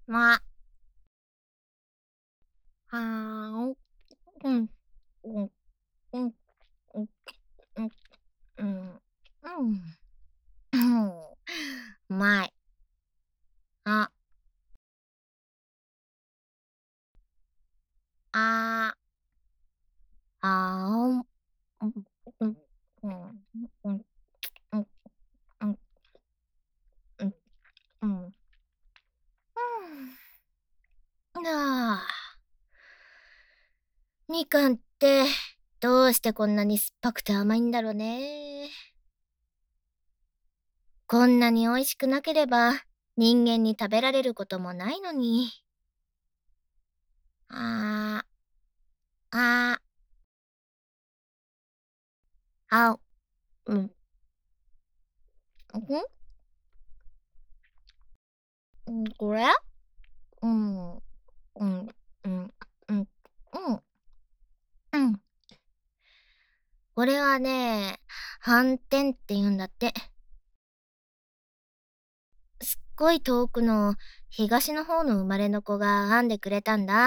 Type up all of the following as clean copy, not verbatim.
ま、はーうん、うん、うん、うん、うん、うん、うん、うまい。あ、ああー、うん、うん、うん、うん、うん、うん、うん、うん、ああ、みかんって、どうしてこんなに酸っぱくて甘いんだろうね。こんなに美味しくなければ、人間に食べられることもないのに。ああ、ああ、うん、これうん、うん、うん、うん、うん、うん。これはね、斑点って言うんだって。すっごい遠くの東の方の生まれの子が編んでくれたんだ。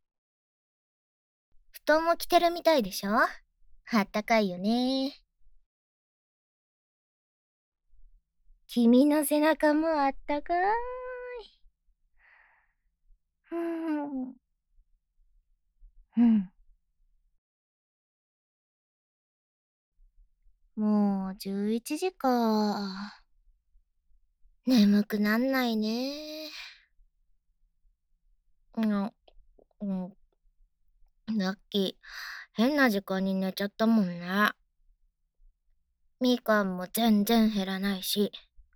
布団も着てるみたいでしょ？あったかいよね。君の背中もあったかい。うん、うん。もう11時か。眠くなんないね。うん、うん、ラッキー。変な時間に寝ちゃったもんね。みかんも全然減らないし。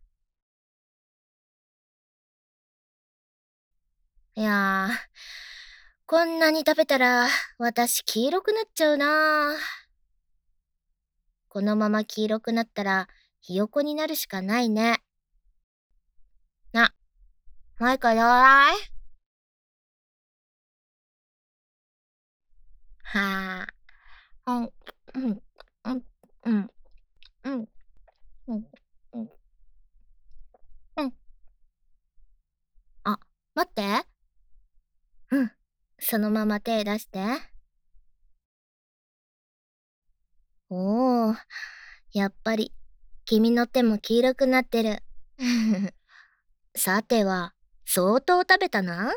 いやー、こんなに食べたら私黄色くなっちゃうな。このまま黄色くなったらひよこになるしかないね。あ、マイカどうだい？はあ、うん、うん、うん、うん、うん、うん、うん、うん。あ、待って。うん。そのまま手出して。おー、やっぱり、君の手も黄色くなってる。さては、相当食べたな？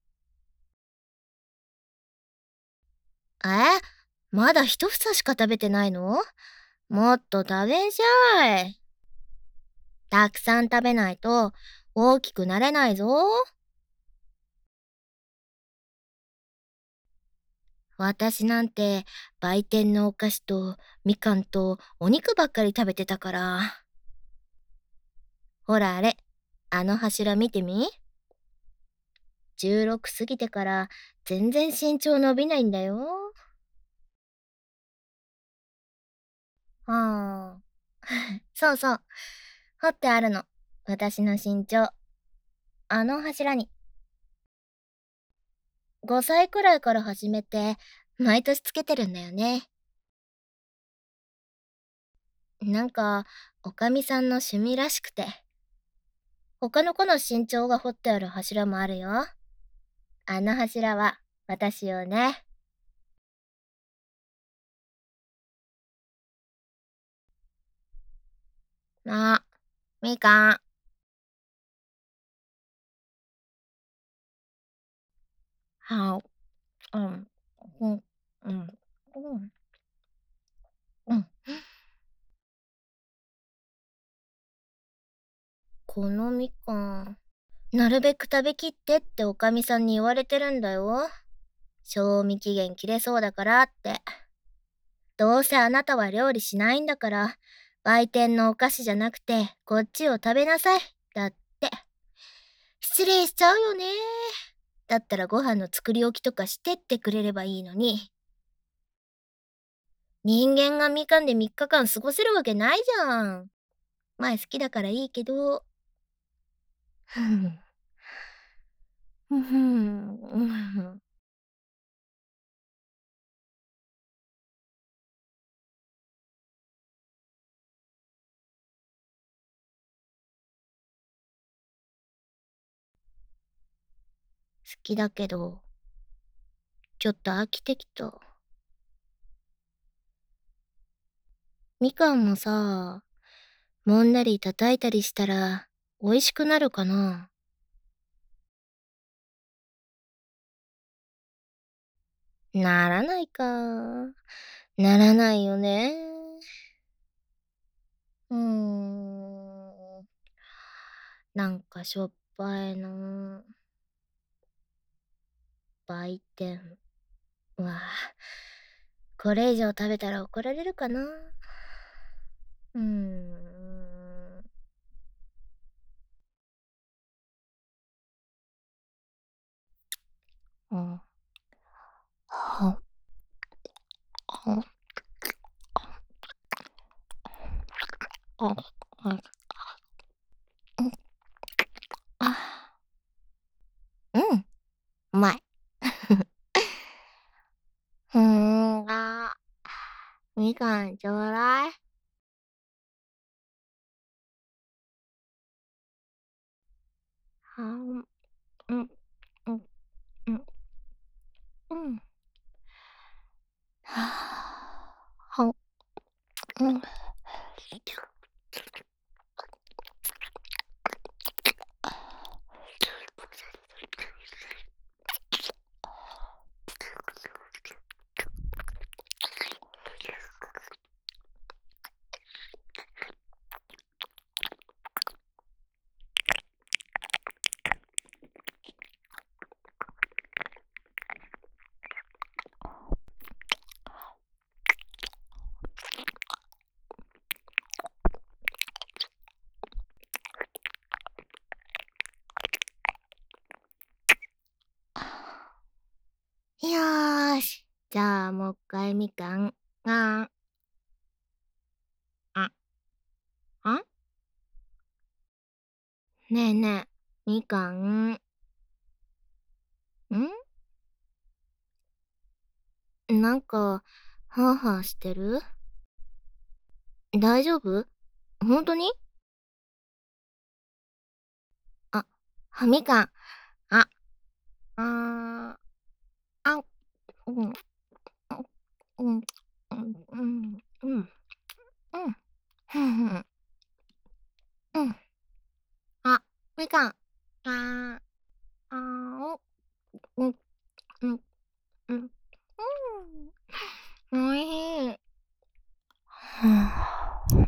え、まだ一房しか食べてないの？もっと食べんしゃい。たくさん食べないと大きくなれないぞ。私なんて売店のお菓子とみかんとお肉ばっかり食べてたから。ほらあれ、あの柱見てみ。16過ぎてから全然身長伸びないんだよ。ああ。そうそう。彫ってあるの。私の身長。あの柱に。5歳くらいから始めて、毎年つけてるんだよね。なんか、おかみさんの趣味らしくて。他の子の身長が彫ってある柱もあるよ。あの柱は、私よね。あ、みかん。はうん、うん、うん、うん、うん。このみかん、なるべく食べきってっておかみさんに言われてるんだよ。賞味期限切れそうだからって。どうせあなたは料理しないんだから、売店のお菓子じゃなくて、こっちを食べなさい。だって。失礼しちゃうよね。だったらご飯の作り置きとかしてってくれればいいのに。人間がみかんで3日間過ごせるわけないじゃん。前好きだからいいけど。ふん。ふん。 きだけど、ちょっと飽きてきた。みかんもさ、揉んだり叩いたりしたら美味しくなるかな？ならないか。ならないよね。うーん。なんかしょっぱいな。売店。うわあ、これ以上食べたら怒られるかな。うーん。うん。は、は、あ、あ、うん、あ、うん、うまい。みかんちょうだい。はん、うん、うん、うん、うん。はあ、はん、うん。よーし。じゃあ、もう一回みかん。あ、あ、あ、ねえねえ、みかん。なんか、はあはあしてる？大丈夫？ほんとに？あ、みかん。あ、あー、あ、うん、うん、うん、うん、うん、うん、うん、ふんふん、うん。あ、みかん。あー、あー、お、うん、うん、うん、うん、おいしい。はあ、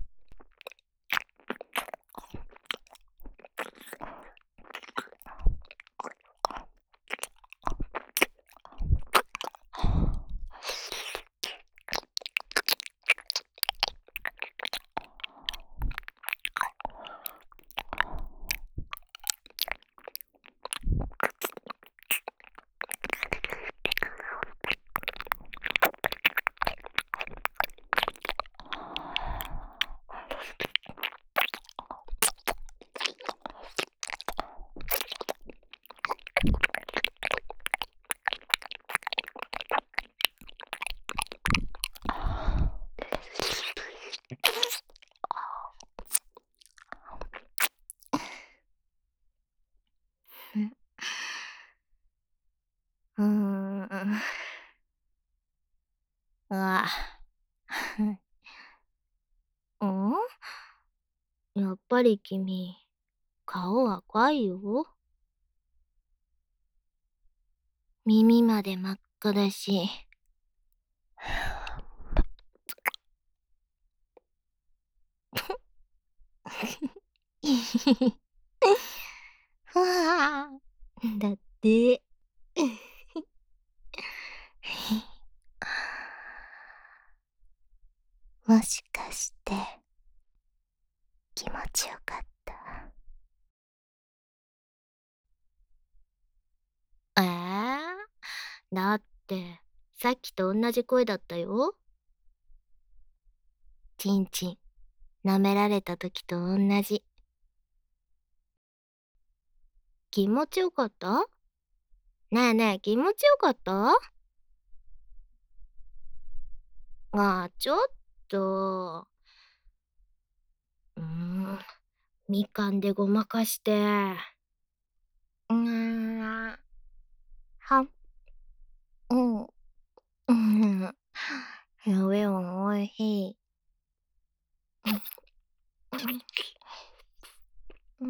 うーん。うわ。うん？やっぱり君、顔赤いよ。耳まで真っ赤だし。ふわあ。だって。もしかして気持ちよかった？だってさっきと同じ声だったよ。ちんちん舐められた時と同じ。気持ちよかった？ねえねえ、気持ちよかった？ちょっと。みかんでごまかして。うーん。 はうん。うん。やべえよ、おいしい。うん。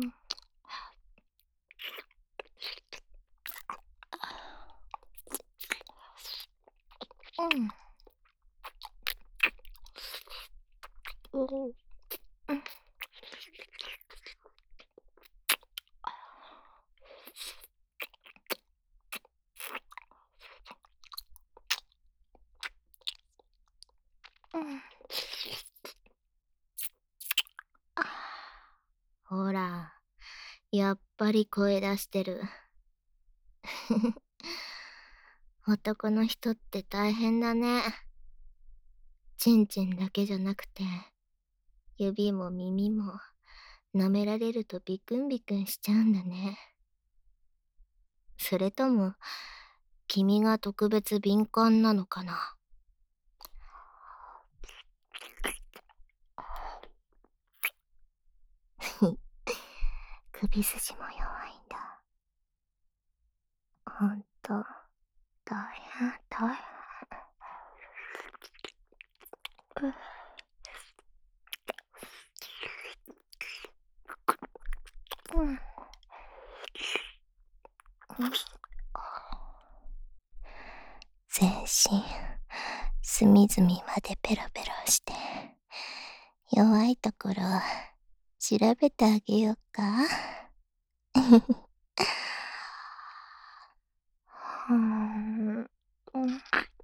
うん。うん。うん。ほら、やっぱり声出してる。男の人って大変だね。チンチンだけじゃなくて、指も耳も舐められるとビクンビクンしちゃうんだね。それとも、君が特別敏感なのかな。首筋も弱いんだ。ほんと、大変、大変。うん。うん。全身、隅々までペロペロして、弱いところ、調べてあげようか。うん。うん。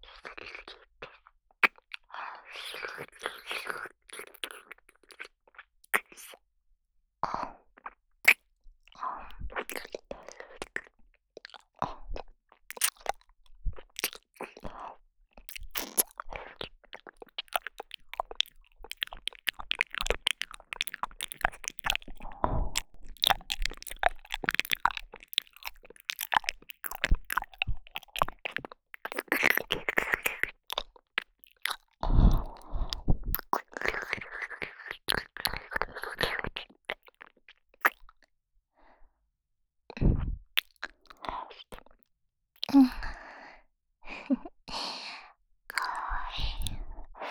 うん。かわいい。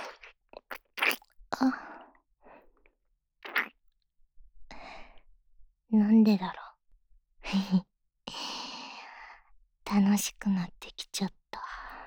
あ、なんでだろう。楽しくなってきちゃった。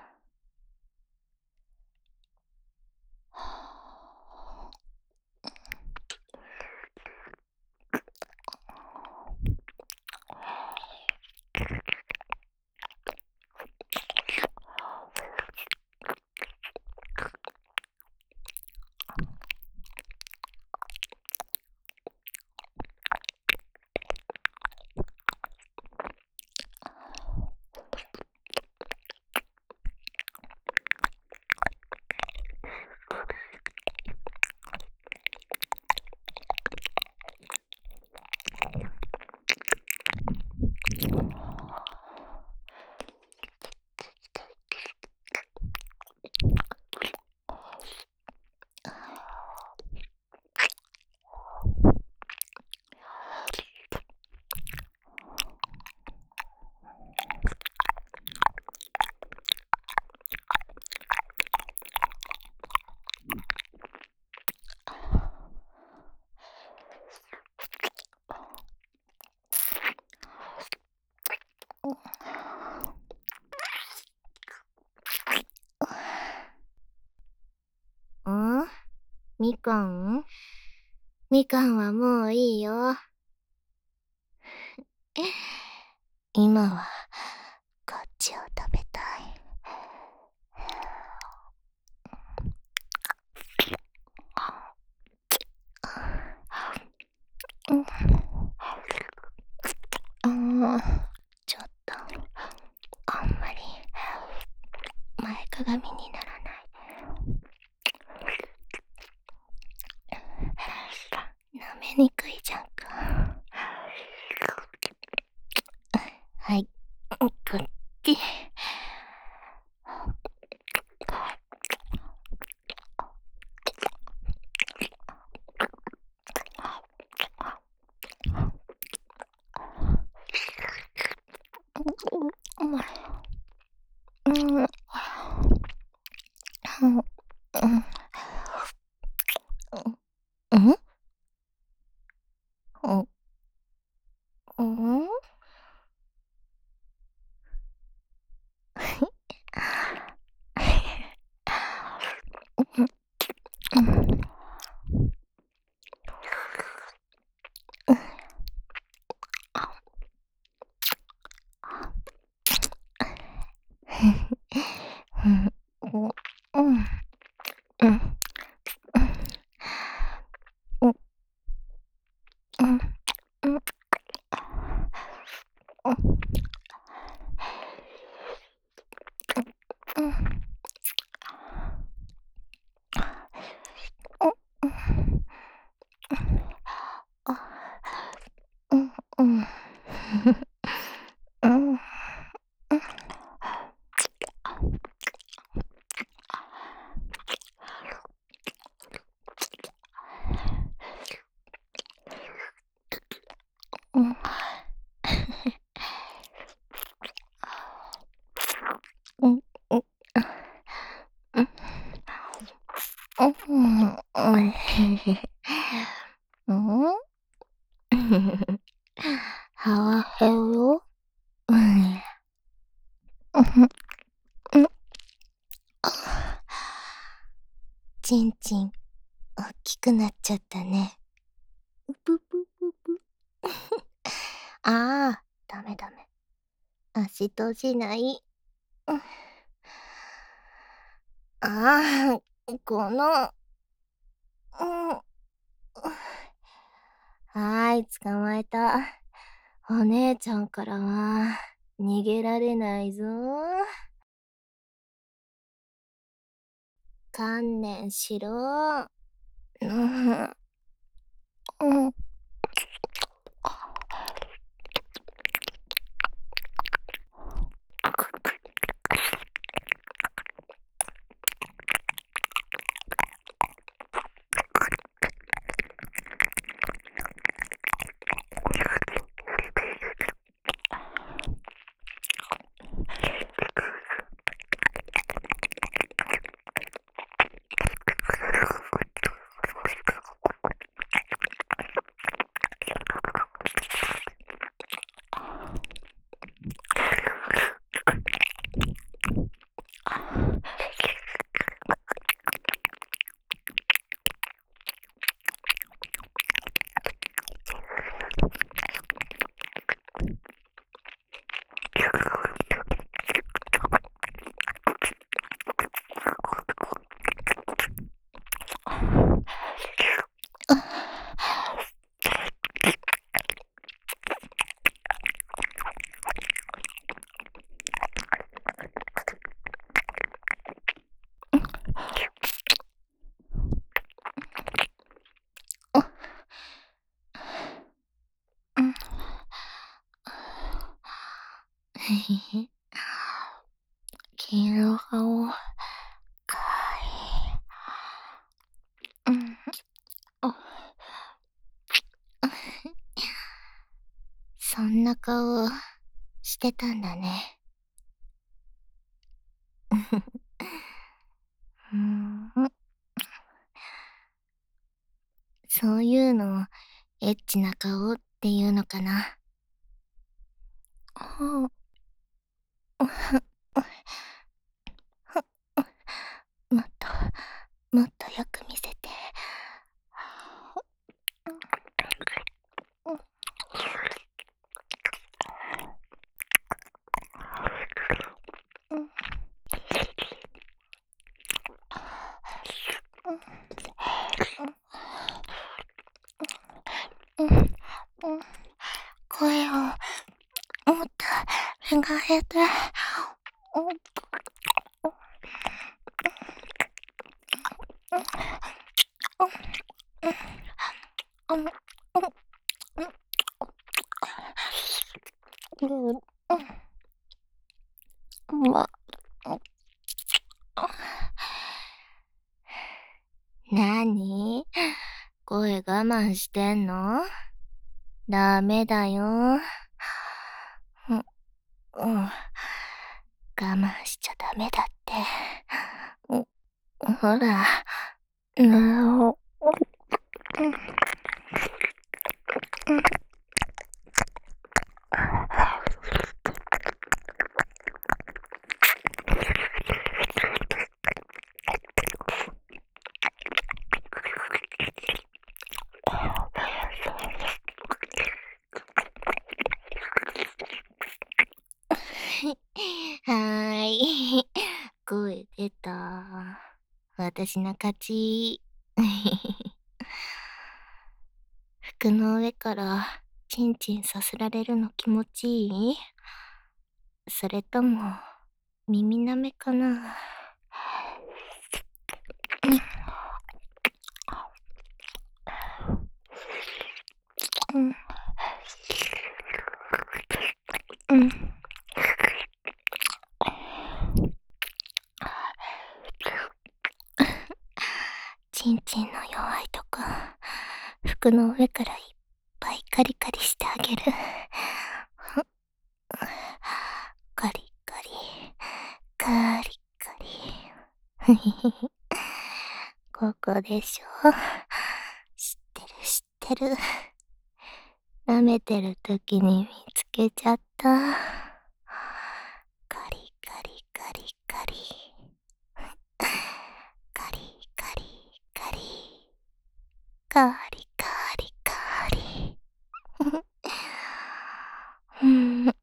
ん、みかんみかんはもういいよ。今は、こっちを食べたい。うん。ちょっと、あんまり、前かがみにならない。舐めにくいじゃんか。はい、こっち。うまい。 うん。腹減る？ちんちん、おっきくなっちゃったね。ぷぷぷぷ。ああ、ダメ。足としない。ああ、この、はーい、捕まえた。お姉ちゃんからは、逃げられないぞ。観念しろ。黄色顔、かわいい。そんな顔してたんだね。そういうのをエッチな顔っていうのかな。もっと、もっとよく見せて。声をもっと上げて。なに？声我慢してんの？ダメだよ。我慢しちゃダメだって。ほら、 はーい。声出た。私の勝ち。服の上からチンチンさせられるの気持ちいい？それとも耳舐めかな？うん。うん。チンチンの弱いとこ、服の上からいっぱいカリカリしてあげる。カリカリ、カリカリ。ここでしょ。知ってる知ってる。舐めてる時に見つけちゃった。カリカリカリカリ。カリカリカリ。カリカリカリ。うん。うん。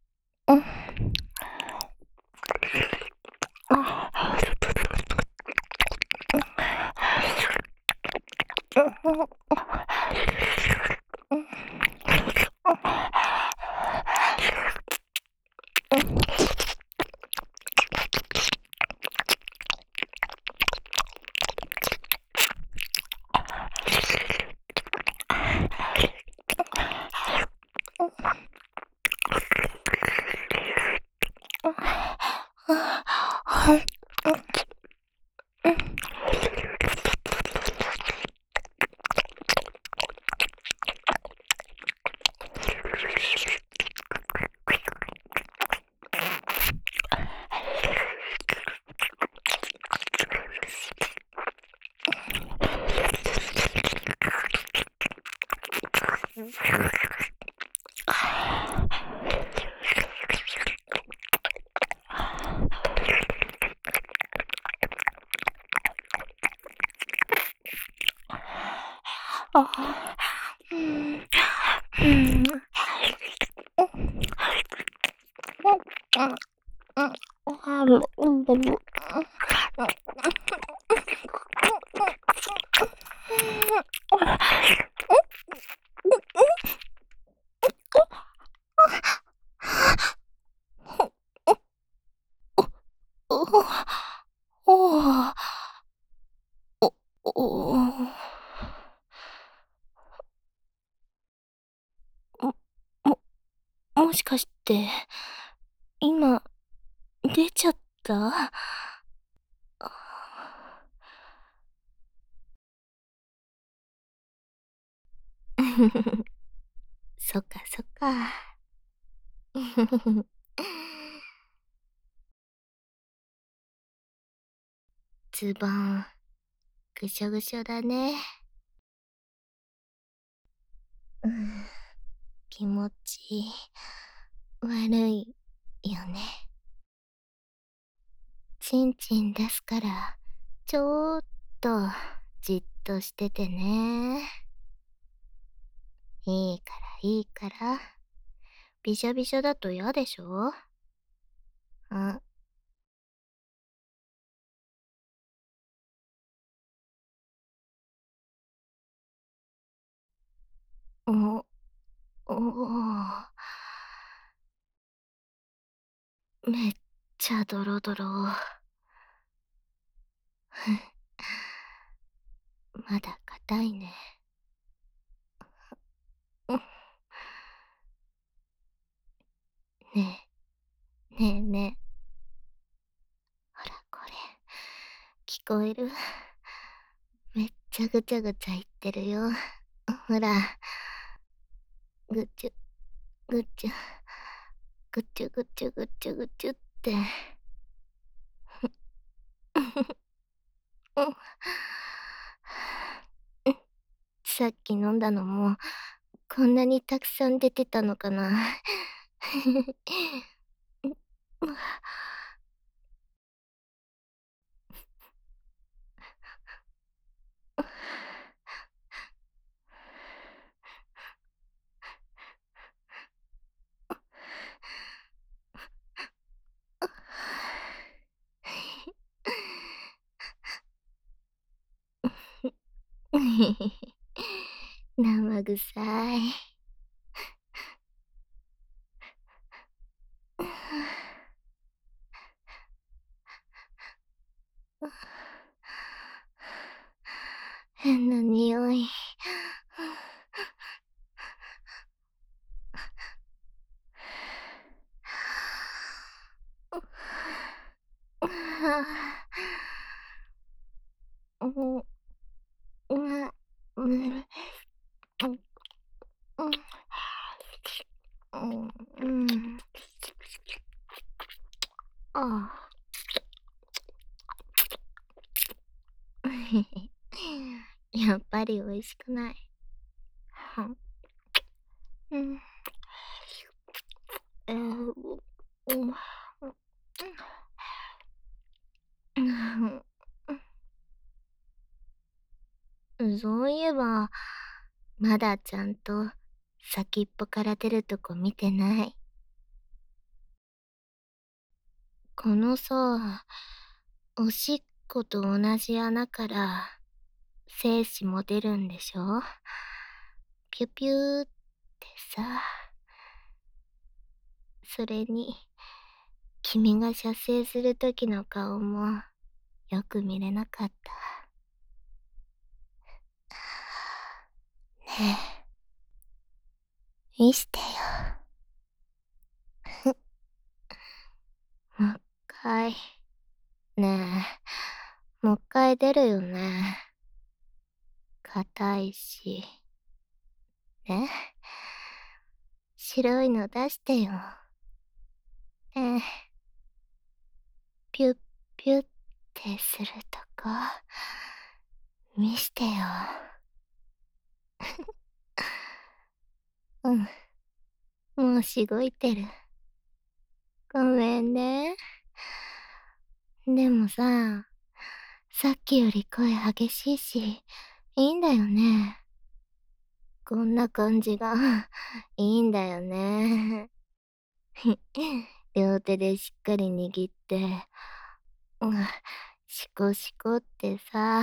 もしかして、今、出ちゃった？そっかそっか。ズボン、ぐしょぐしょだね。うん、気持ち悪いよね。ちんちん出すから、ちょーっとじっとしててね。いいからいいから。びしょびしょだと嫌でしょ？あ、お、お、めっちゃドロドロ。まだ硬いね。ねえ、ねえねえ。ほらこれ、聞こえる？めっちゃぐちゃぐちゃ言ってるよ。ほら、ぐちゅ、ぐちゅ、ぐちゅぐちゅぐちゅぐちゅって。さっき飲んだのも、こんなにたくさん出てたのかな。 生臭い。変な匂い。やっぱり美味しくない。うん。そういえば、まだちゃんと先っぽから出るとこ見てない。このさ、おしっこと同じ穴から精子も出るんでしょ？ピュピューってさ。それに、君が射精する時の顔もよく見れなかった。ねえ、見してよ。もう一回。ねえ、もう一回出るよね。硬いし。ね、白いの出してよ。ねえ、ピュッピュッってするとこ、見してよ。うん、もうしごいてる。ごめんね。でもさ、さっきより声激しいし、いいんだよね。こんな感じがいいんだよね。両手でしっかり握って、うん、シコシコってさ。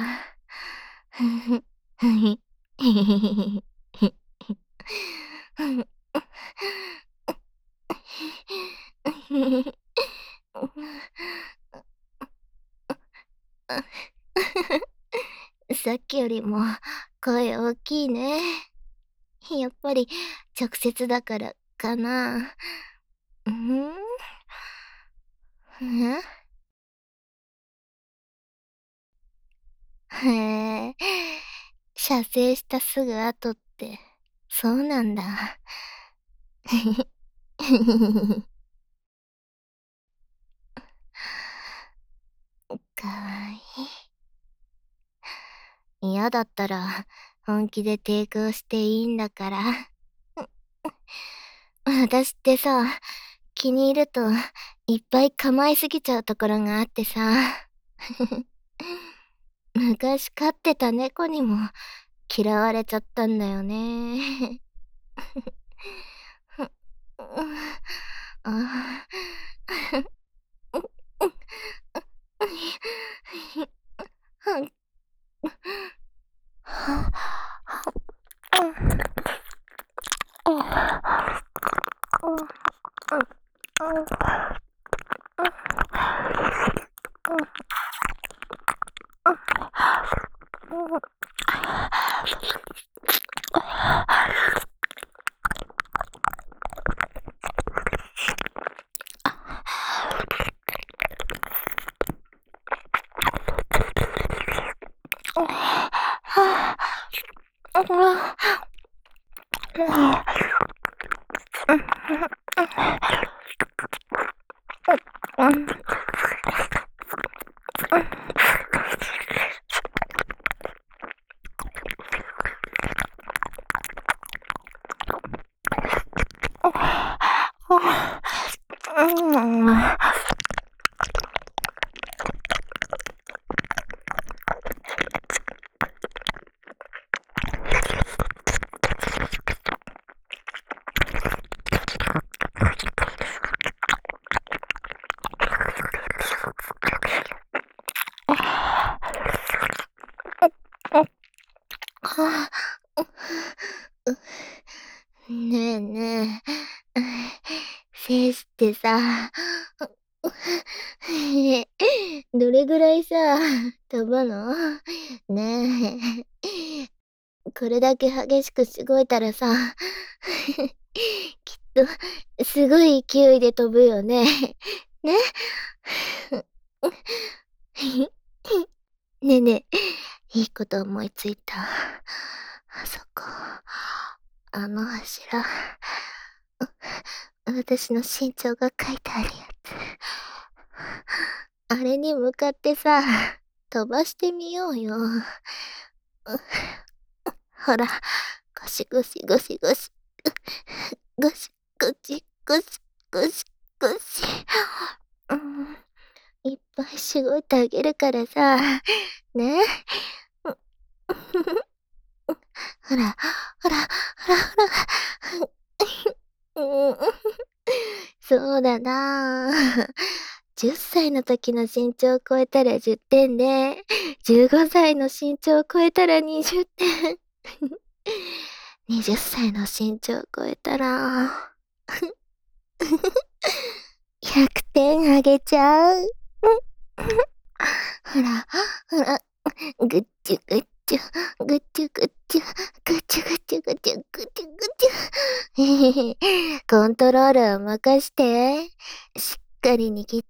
さっきよりも声大きいね。やっぱり直接だからかな。うん？へえ、射精したすぐ後って、そうなんだ。かわいい。嫌だったら、本気で抵抗していいんだから。私ってさ、気に入ると、いっぱい構いすぎちゃうところがあってさ。昔飼ってた猫にも嫌われちゃったんだよね。あ精子ってさ、どれぐらいさ、飛ぶの？ねえ。これだけ激しくしごいたらさ、きっと、すごい勢いで飛ぶよね。ね？ねえねえ、いいこと思いついた。あそこ、あの柱、私の身長が書いてあるやつ。あれに向かってさ、飛ばしてみようよ。ほら、ゴシゴシゴシゴシ。ゴシゴシゴシゴシゴシ。うん、いっぱいしごいてあげるからさ、ね。ほら、ほら、ほらほら。うん、そうだなあ。10歳の時の身長を超えたら10点で、15歳の身長を超えたら20点。20歳の身長を超えたら、100点あげちゃう。ほら、ほら、ぐっちゅぐっちゅ、ぐっちゅぐっちゅ、ぐっちゅぐっちゅぐっちゅ、ぐっちゅぐっちゅ。へへへ、コントロールを任して、しっかり握って、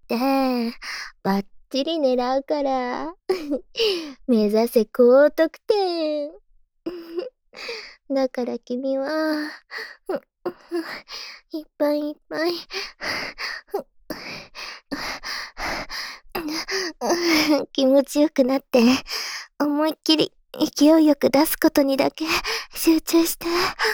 バッチリ狙うから。目指せ高得点。だから君は、いっぱいいっぱい、気持ちよくなって、思いっきり勢いよく出すことにだけ集中して。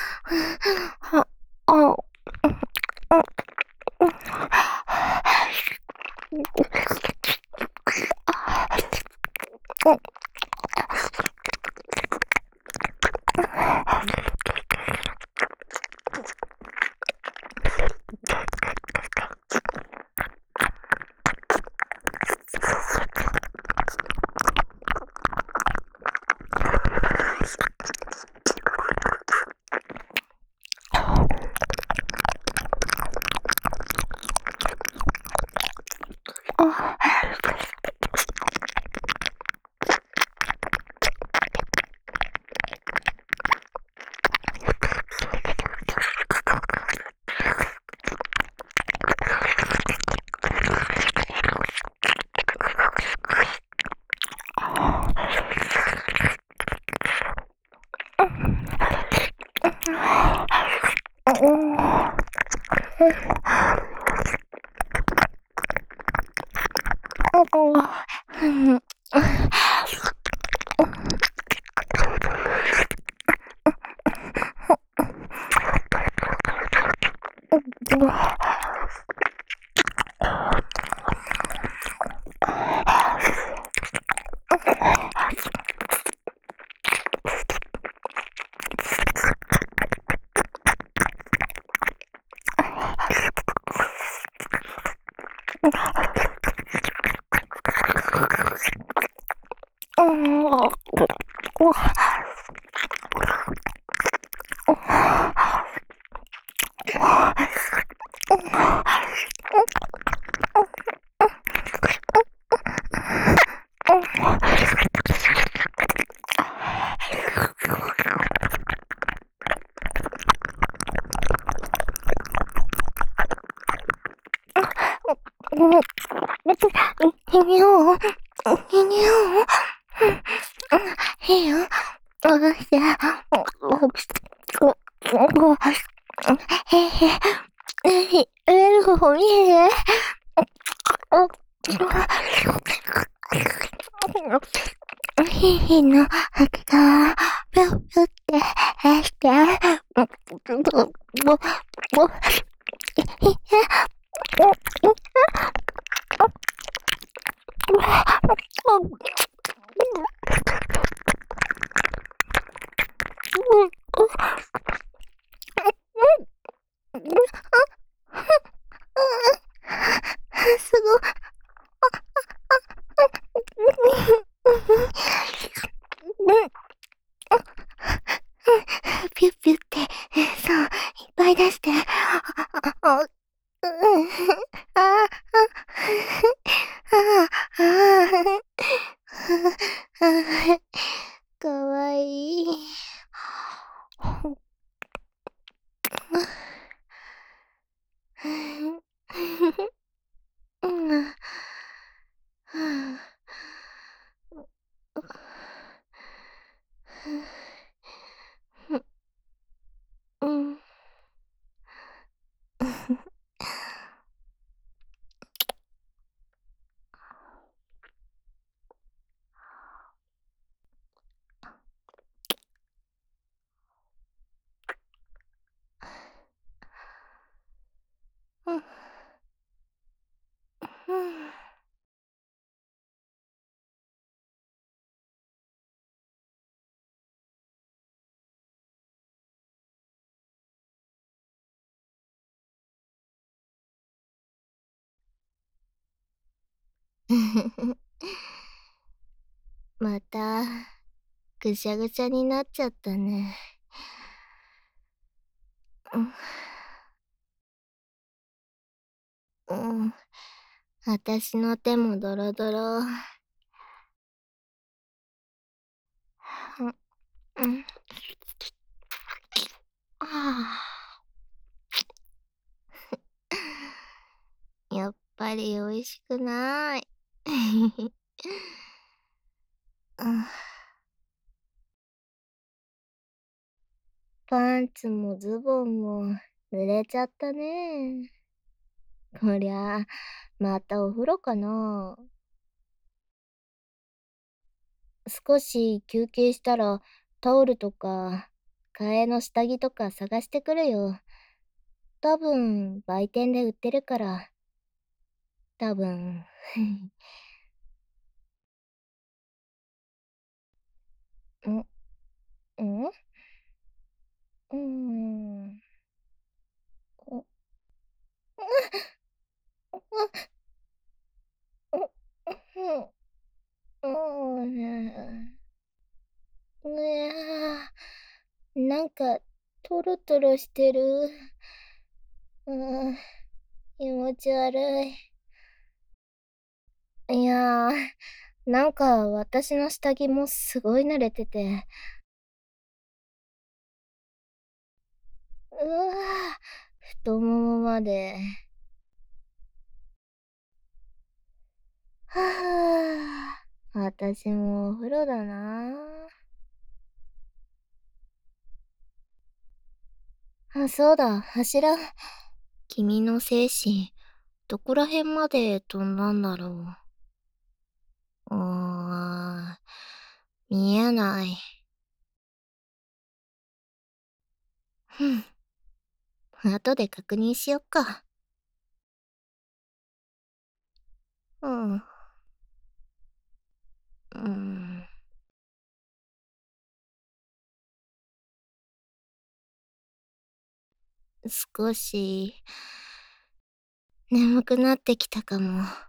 逃げよう。逃げよう。いいよ。戻して。上の方見える？ヒヒの吐きがぴょぴょってして、すごい。ピュッピュって、そう、いっぱい出して。 ああ、ああ、かわいい。うん。うん。また、ぐしゃぐしゃになっちゃったね。うん。あたしの手もドロドロ。うん。ああ、やっぱり美味しくない。うん。パンツもズボンも濡れちゃったね。こりゃあ、またお風呂かな。少し休憩したらタオルとか替えの下着とか探してくるよ。多分売店で売ってるから。多分。ん、ん、うーん。う、う、う、なんか、トロトロしてる。気持ち悪い。いやなんか私の下着もすごい慣れてて。太ももまで。は私もお風呂だな。あ、そうだ、柱。君の精子、どこら辺まで飛んだんだろう。見えない。ふん、後で確認しよっか。うん。うん。少し、眠くなってきたかも。